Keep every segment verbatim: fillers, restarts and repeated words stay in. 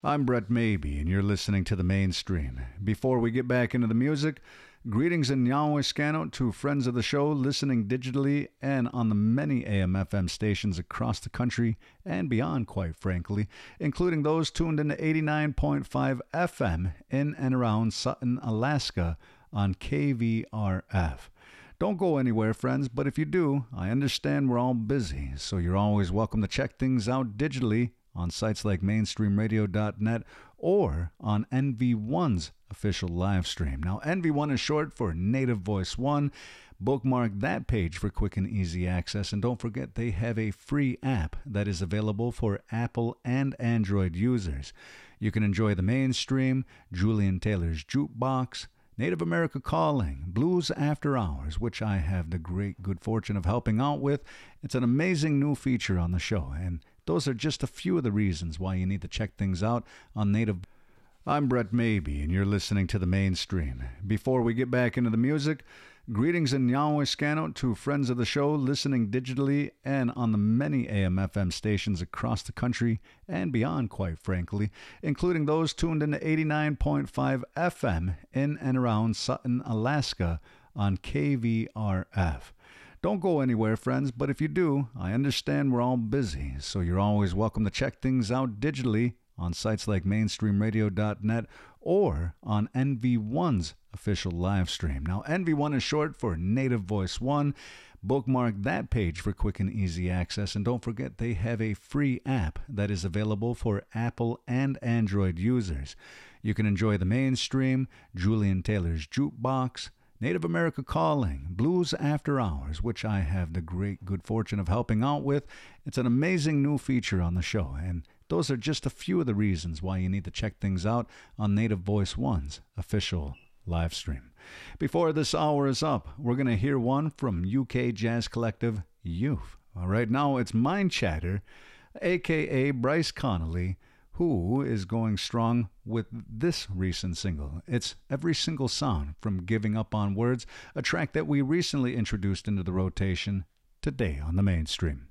I'm Brett Maybe, and you're listening to The Mainstream. Before we get back into the music, greetings and Yahweh Scannout to friends of the show listening digitally and on the many A M F M stations across the country and beyond, quite frankly, including those tuned into eighty-nine point five F M in and around Sutton, Alaska on K V R F. Don't go anywhere, friends, but if you do, I understand we're all busy, so you're always welcome to check things out digitally on sites like mainstream radio dot net or on N V one's official live stream. Now, N V one is short for Native Voice One. Bookmark that page for quick and easy access, and don't forget they have a free app that is available for Apple and Android users. You can enjoy the Mainstream, Julian Taylor's Jukebox, Native America Calling, Blues After Hours, which I have the great good fortune of helping out with. It's an amazing new feature on the show, and those are just a few of the reasons why you need to check things out on Native. I'm Brett Maybe, and you're listening to The Mainstream. Before we get back into the music, greetings and Yahweh Scannout to friends of the show listening digitally and on the many A M F M stations across the country and beyond, quite frankly, including those tuned into eighty-nine point five F M in and around Sutton, Alaska on K V R F. Don't go anywhere, friends, but if you do, I understand we're all busy, so you're always welcome to check things out digitally on sites like mainstream radio dot net or on N V one's official live stream. Now, N V one is short for Native Voice One. Bookmark that page for quick and easy access, and don't forget they have a free app that is available for Apple and Android users. You can enjoy the Mainstream, Julian Taylor's Jukebox, Native America Calling, Blues After Hours, which I have the great good fortune of helping out with. It's an amazing new feature on the show, and those are just a few of the reasons why you need to check things out on Native Voice One's official live stream. Before this hour is up, we're going to hear one from U K jazz collective Youth. All right, now it's Mind Chatter, a k a. Bryce Connolly, who is going strong with this recent single. It's Every Single Sound from Giving Up on Words, a track that we recently introduced into the rotation today on the Mainstream.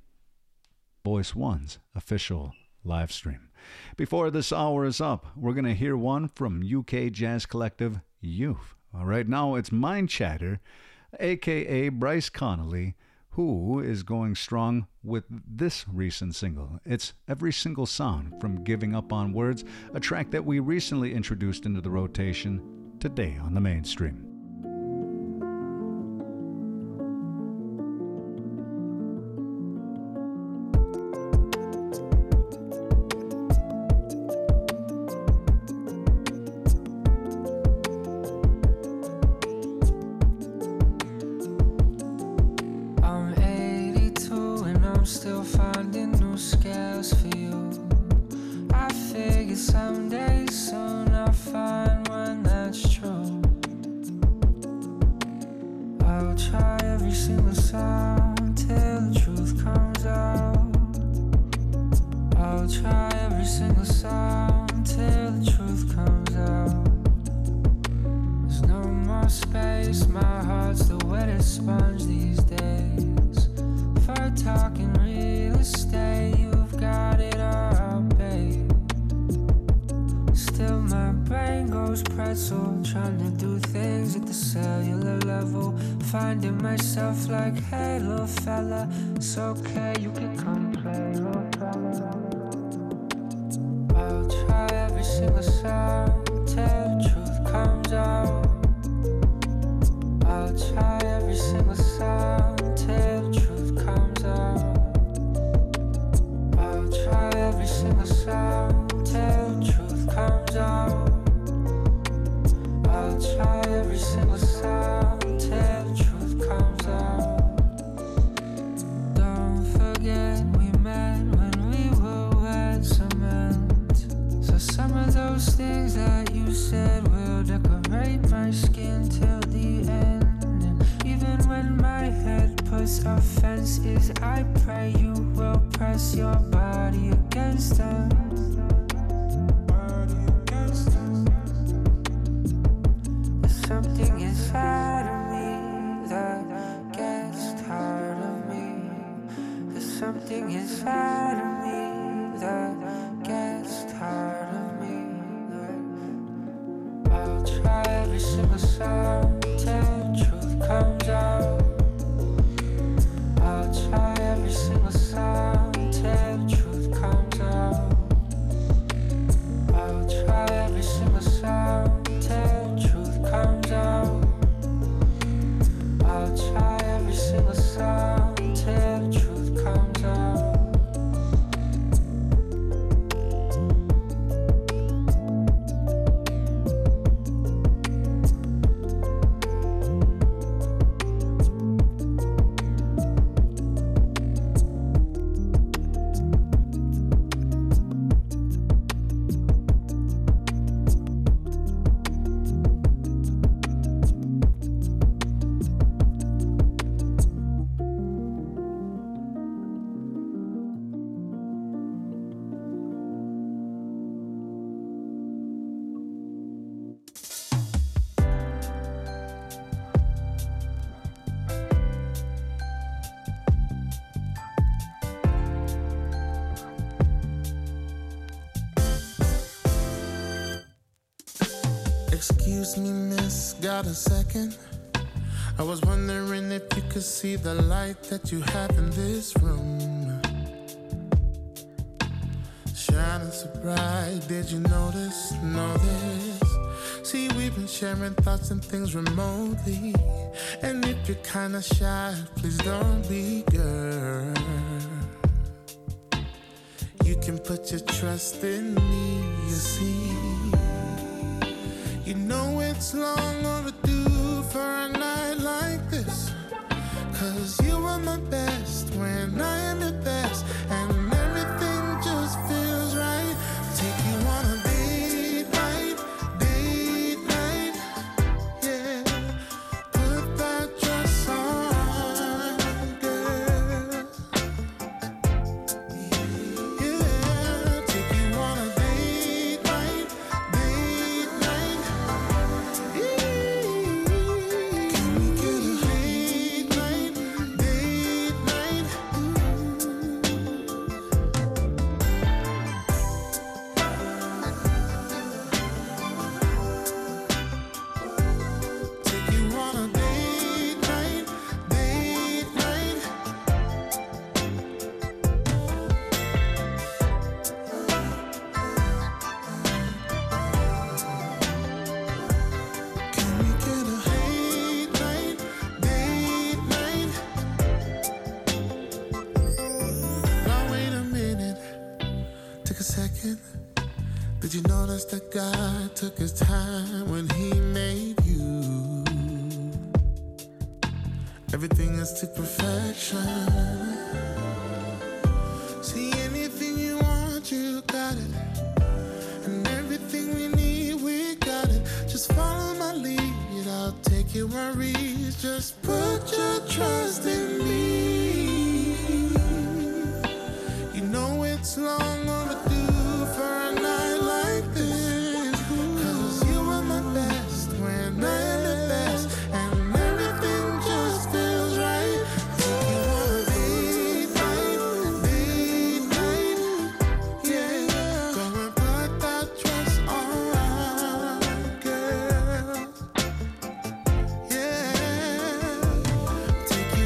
Voice One's official live stream. Before this hour is up, we're going to hear one from U K jazz collective Youth. All right, now it's Mind Chatter, a k a. Bryce Connolly, who is going strong with this recent single. It's Every Single Sound from Giving Up on Words, a track that we recently introduced into the rotation today on the Mainstream. Something inside of me that gets tired of me. single sound till the truth comes out. I'll try every single sound till the truth comes out. I'll try every single sound till the truth comes out. I'll try every single sound till the truth comes out. Excuse me, miss, got a second? I was wondering if you could see the light that you have in this room. Shining so bright, did you notice, notice? See, we've been sharing thoughts and things remotely. And if you're kinda shy, please don't be, girl. You can put your trust in me, you see. You know it's long overdue for a night like this. Cause you are my best when I am your best. And everything just feels right. Take you on a date night, date night. Yeah, put that dress on, girl. Yeah, take you on a date night, date night. Can we get a date night, date night? Take you on a date night, date night. Can we get a date night, date night? Now wait a minute, take a second. Did you notice that God took his time when he made you? Everything is to perfection. See, anything you want, you got it. And everything we need, we got it. Just follow my lead, I'll take your worries. Just put your trust in me. You know it's long overdue for a night like this. Cause you are my best when I am the best. And everything just feels right. Take you on a date night, date night. Yeah, go and put that dress on, girl. Yeah, take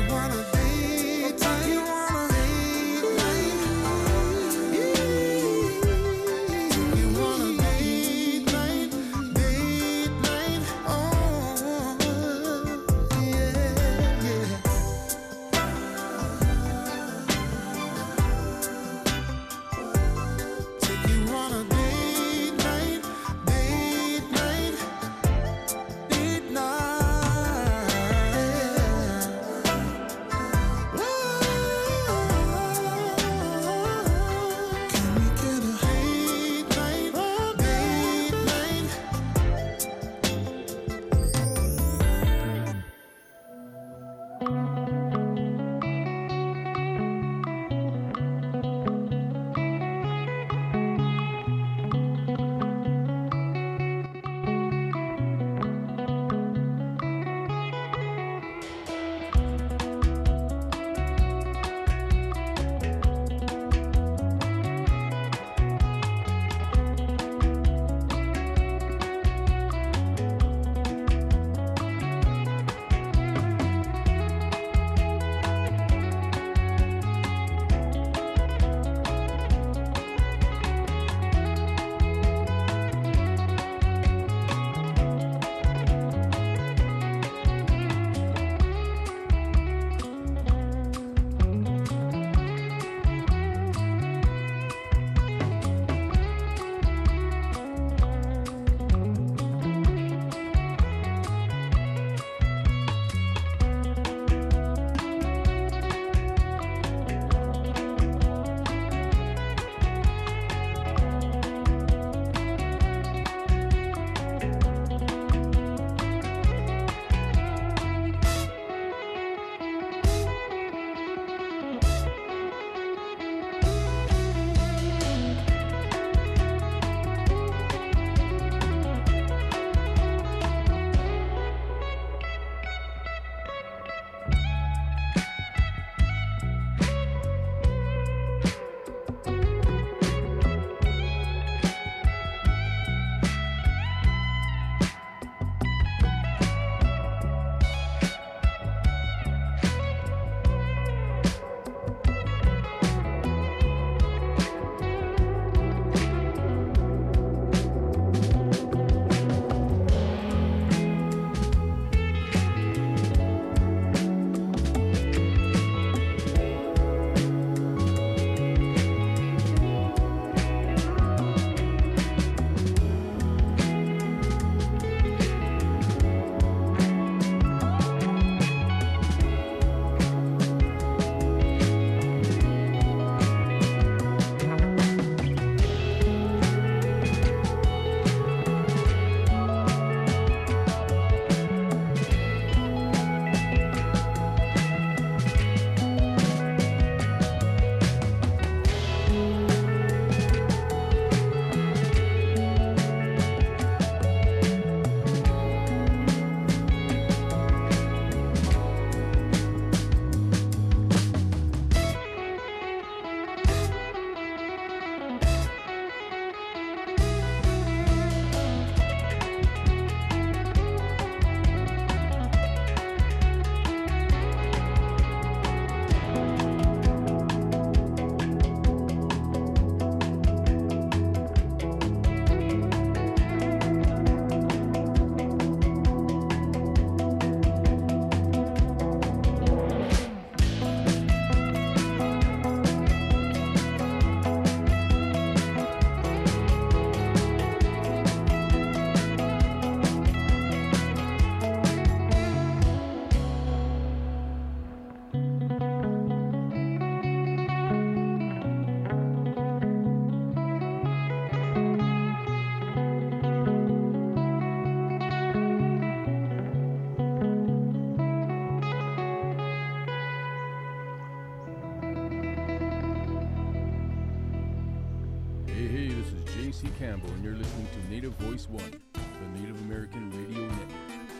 You're listening to Native Voice One, the Native American Radio Network.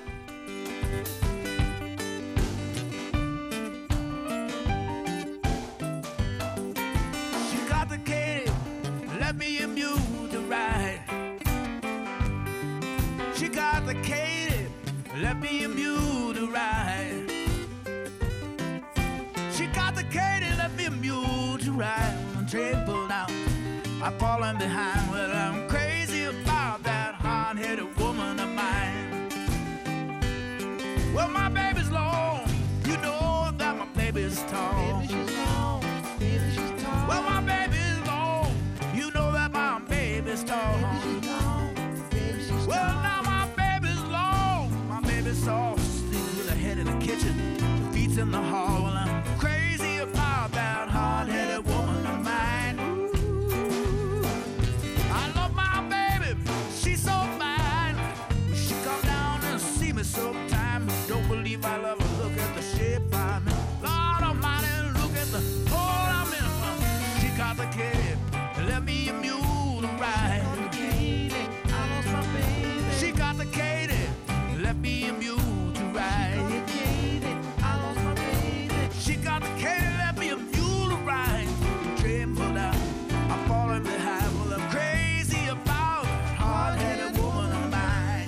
She got the kid, let me immune to ride. She got the kid, let me immune to ride. She got the kid, let me immune to ride. I'm trampled out, I'm falling behind. Well, I'm crazy about that hard-headed woman of mine. Well, my baby's long, you know that my baby's tall. Baby, she's long, baby, she's tall. Well, my baby's long, you know that my baby's tall. Baby, she's long, baby, she's well, tall. Now my baby's long, my baby's soft. Sleeps with her head in the kitchen, her feet's in the hall. Well, I'm crazy about that hard-headed woman of mine. Ooh, I love my baby, she's so fine. She come down and see me sometime. Don't believe I love her, look at the shape I'm in. Lord Almighty, look at the hole I'm in. She got the kid, let me a mule to ride. I lost my baby. She got the Katie, let me a mule to ride. I lost my baby. She got the Katie, let me a mule to ride. Trembled out, I'm falling behind. Well, I'm crazy about hard-headed woman of mine.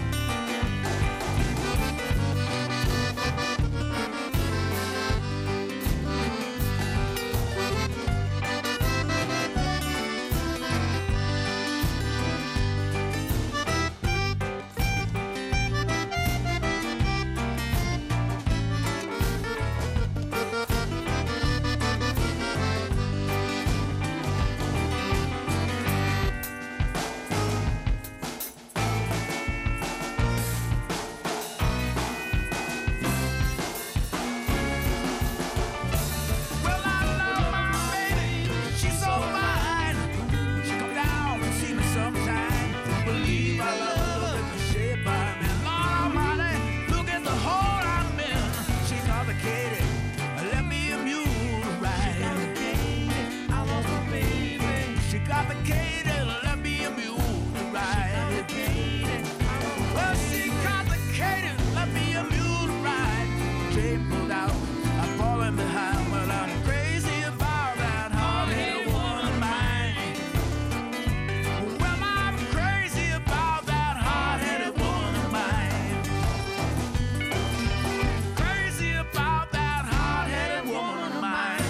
Well, I love my baby, she's so fine. She come down and see me sometime. Don't believe I love her, look at the shape I'm in. Lord Almighty, look at the hole I'm in. She got the Katie, let me a mule to ride. I lost my baby. She got the Katie, let me a mule to ride. Well, she got the Katie, let me a mule to ride. Trampled out, I'm falling behind. Well, I'm crazy about that hard-headed woman of mine. Well, I'm crazy about that hard-headed woman of mine. Crazy about that hard-headed woman of mine.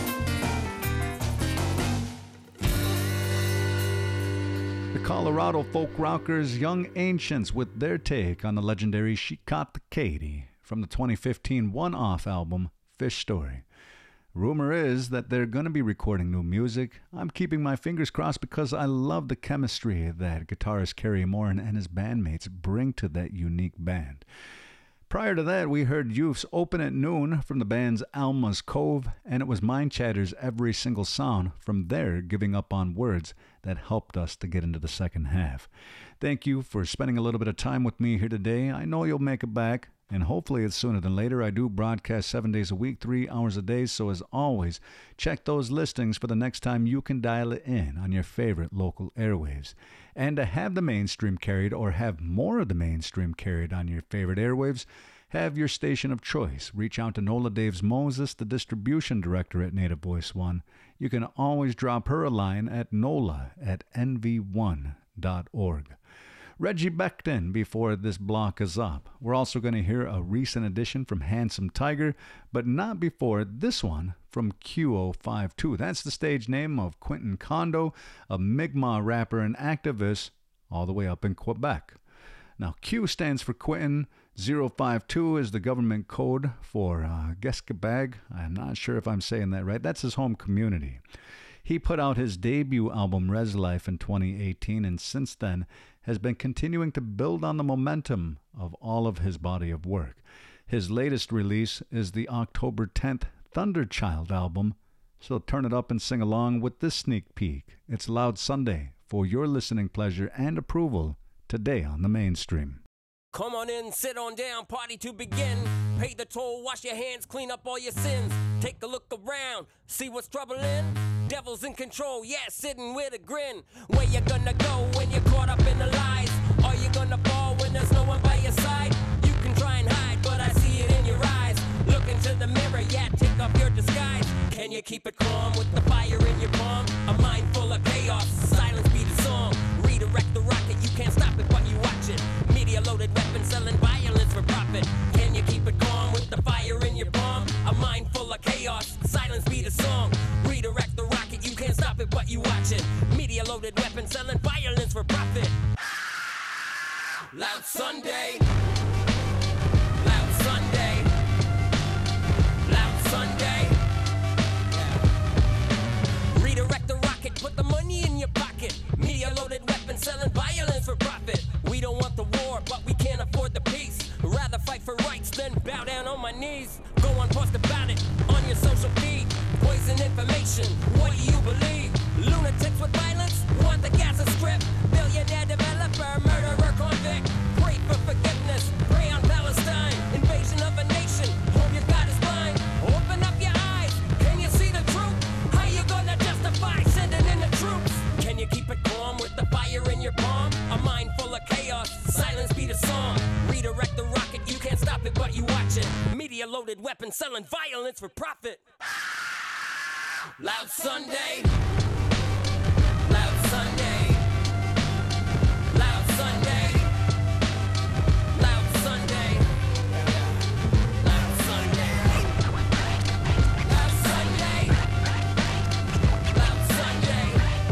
The Colorado folk rockers Young Ancients with their take on the legendary She Caught the Katy from the twenty fifteen one-off album Fish Story. Rumor is that they're going to be recording new music. I'm keeping my fingers crossed because I love the chemistry that guitarist Kerry Moran and his bandmates bring to that unique band. Prior to that, we heard Youths Open at Noon from the band's Alma's Cove, and it was Mind Chatter's Every Single Sound from their Giving Up on Words that helped us to get into the second half. Thank you for spending a little bit of time with me here today. I know you'll make it back, and hopefully it's sooner than later. I do broadcast seven days a week, three hours a day, so as always, check those listings for the next time you can dial it in on your favorite local airwaves. And to have the mainstream carried or have more of the mainstream carried on your favorite airwaves, have your station of choice. Reach out to Nola Daves Moses, the distribution director at Native Voice One. You can always drop her a line at nola at n v one dot org. Reggie Becton before this block is up. We're also going to hear a recent addition from Handsome Tiger, but not before this one from Q zero five two. That's the stage name of Quentin Kondo, a Mi'kmaq rapper and activist all the way up in Quebec. Now, Q stands for Quentin. zero five two is the government code for uh, Geskebag. I'm not sure if I'm saying that right. That's his home community. He put out his debut album, Res Life, in twenty eighteen, and since then has been continuing to build on the momentum of all of his body of work. His latest release is the October tenth Thunderchild album, so turn it up and sing along with this sneak peek. It's Loud Sunday for your listening pleasure and approval today on the Mainstream. Come on in, sit on down, party to begin. Pay the toll, wash your hands, clean up all your sins. Take a look around, see what's troubling. Devil's in control, yeah, sitting with a grin. Where you gonna go when you you're caught up in the lies. Are you gonna fall when there's no one by your side? You can try and hide, but I see it in your eyes. Look into the mirror, yeah, take off your disguise. Can you keep it calm with the fire in your palm? A mind full of chaos, silence be the song. Redirect the rocket, you can't stop it, but you watch it. Media loaded weapons selling violence for profit. Can you keep it calm with the fire in your palm? A mind full of chaos, silence be the song. Redirect the rocket, you can't stop it, but you watch it. Media loaded weapons selling violence for profit. Loud Sunday. Loud Sunday. Loud Sunday. Redirect the rocket, put the money in your pocket. Media loaded weapons selling violence for profit. We don't want the war, but we can't afford the peace. Rather fight for rights than bow down on my knees. Go on, post about it on your social feed. Poison information, what do you believe? Lunatics with violence, want the Gaza Strip. Billionaire developer, murderer convict. Pray for forgiveness, pray on Palestine. Invasion of a nation, hope your God is blind. Open up your eyes, can you see the truth? How you gonna justify sending in the troops? Can you keep it calm with the fire in your palm? A mind full of chaos, silence be the song. Redirect the rocket, you can't stop it, but you watch it. Media loaded weapons selling violence for profit. Loud Sunday. Loud Sunday. Loud Sunday. Loud Sunday. Loud Sunday. Loud Sunday. Loud Sunday.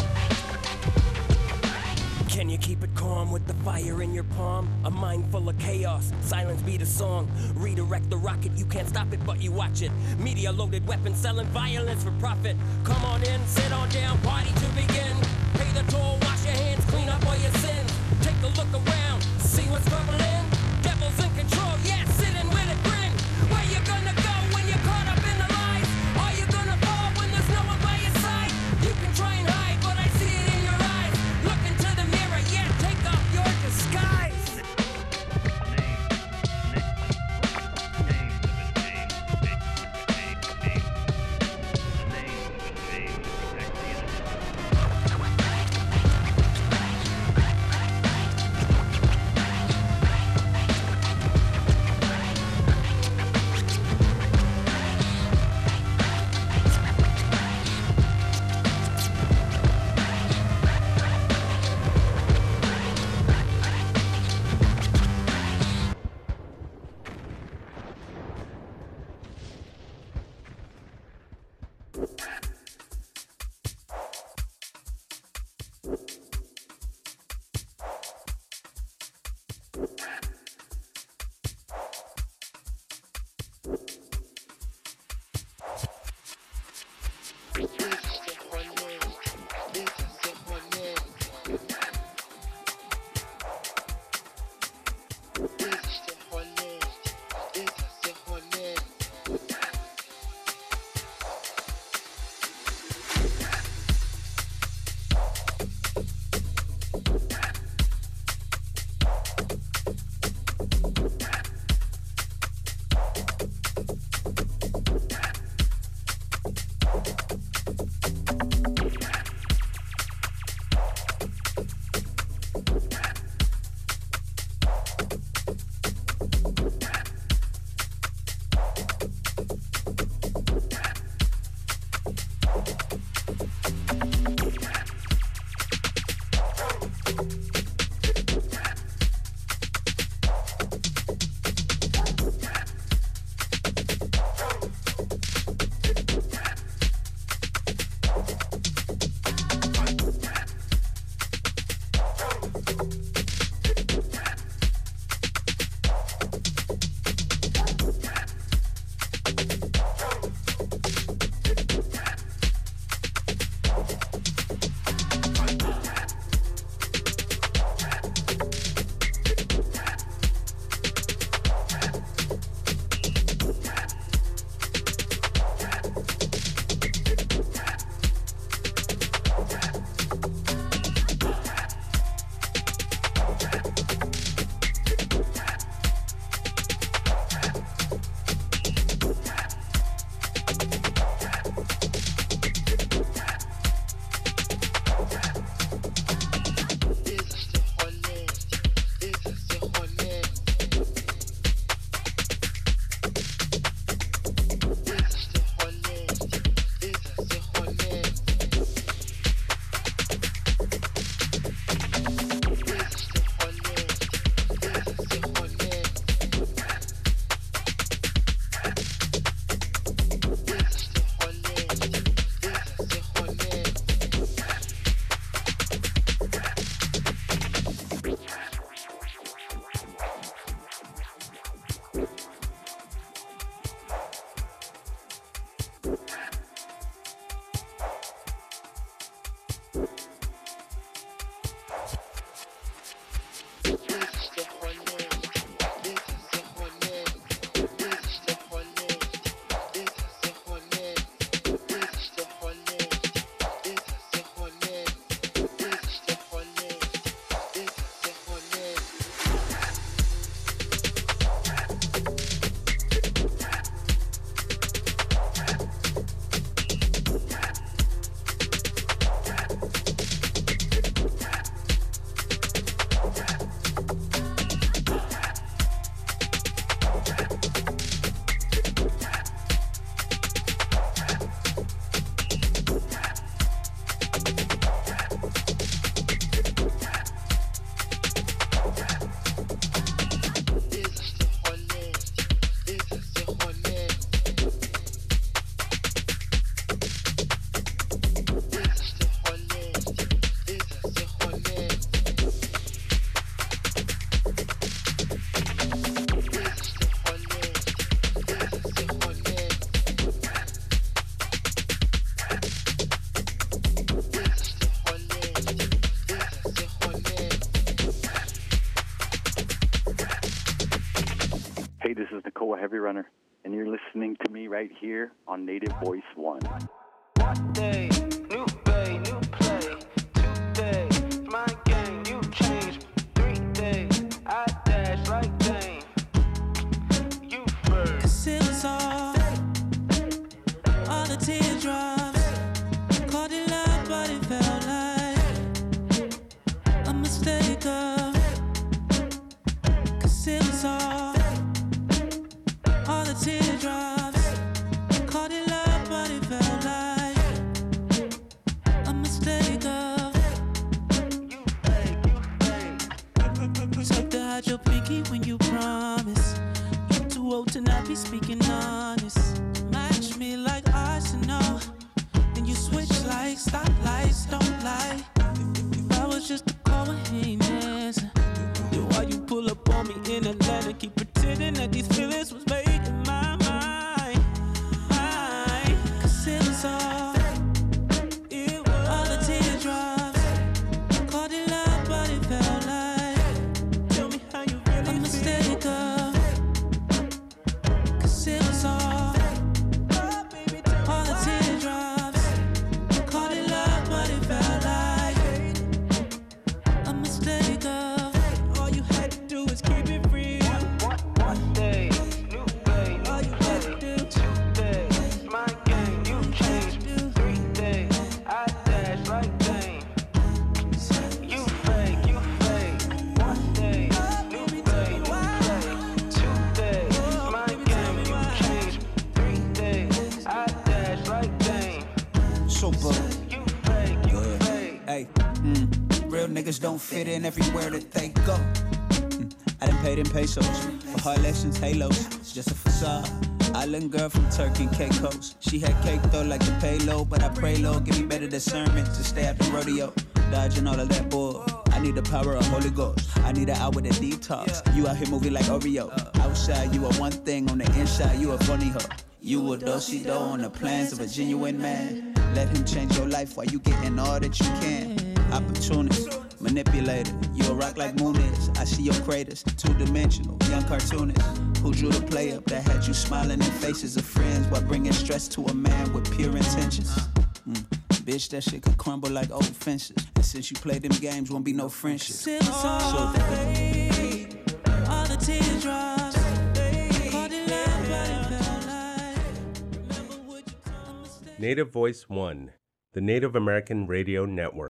Can you keep it calm with the fire in your palm? A mind full of chaos, silence be the song. Redirect the rocket, you can't stop it, but you watch it. Media loaded weapons selling violence for profit. Come on in, sit on down, party to begin. Pay the toll, wash your hands, clean up all your sins. Take a look around, see what's bubbling. Devil's in control, yeah, sitting with a grin. Where you gonna go when you're caught up in the lies? Are you gonna fall when there's no one by your side? You can try and hide, but I see it in your eyes. Look into the mirror, yeah, take off your disguise. this is Nicole Heavy Runner, and you're listening to me right here on Native Voice One. One day, new bay, new play. Two days, my game, you change. Three days, I dash like Dane. You first. Cause it was all, all the teardrops. Called it love, but it felt like a mistake of. Cause it was all, all the teardrops. Called it love, but it felt like a mistake of. So to hide your pinky when you promise. You're too old to not be speaking honest. Match me like Arsenal. Then you switch like stoplights, don't lie. If I was just a co-heinous, then why you pull up on me in Atlanta? Keep pretending that these feelings was made in my mind. Mind. Cause it was all, it was all the teardrops. Called it love, but it felt like, tell me how you really a mistake of. Cause it was all, all the teardrops. Called it love, but it felt like a mistake of. All you had to do is keep it real. One day, new bay, All you new had to play. do, Two days, my game, you change. Three days, I dash like Dane. You fake, you fake. One day, new bay, new play. Two days, my game, you change. Three days, I dash like Dane. Super. You fake, you fake. Hey, mm, real niggas don't fit in everywhere that they go. Mm, I done paid in pesos for hard lessons, halos. It's just a facade. Island girl from Turkey, Caicos. She had cake though like the payload, but I pray Lord give me better discernment to stay out the rodeo. Dodging all of that bull. I need the power of Holy Ghost. I need an hour to detox. You out here moving like Oreo. Outside you are one thing, on the inside you a funny hoe. You a do-si-do on the plans of a genuine man. Let him change your life while you getting all that you can. Opportunist, manipulator. You a rock like Moon is. I see your craters. Two-dimensional, young cartoonist. Who drew the play up that had you smiling in faces of friends while bringing stress to a man with pure intentions? Mm. Bitch, that shit could crumble like old fences. And since you play them games, won't be no friendship. cause it was all, all the teardrops. Called it love, but it felt like. Remember what you promised. Native Voice One, the Native American Radio Network.